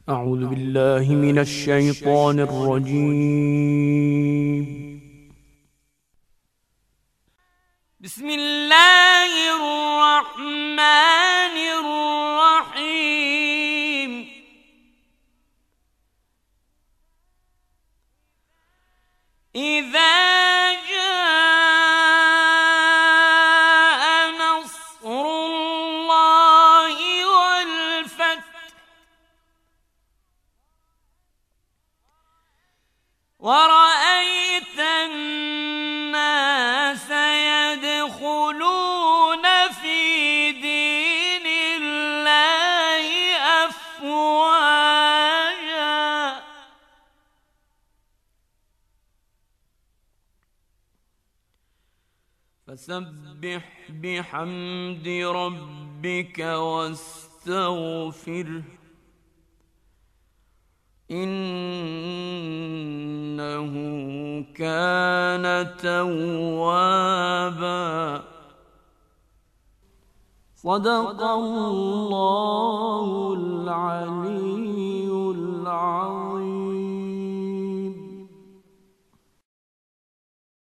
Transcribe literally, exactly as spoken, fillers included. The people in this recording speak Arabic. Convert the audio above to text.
أعوذ بالله من الشيطان الرجيم. بسم الله الرحمن الرحيم. إذا جاء نصر الله والفتح ورأيت الناس يدخلون في دين الله أفواجا فسبح بحمد ربك واستغفره إنه كان توابا. صدق الله العلي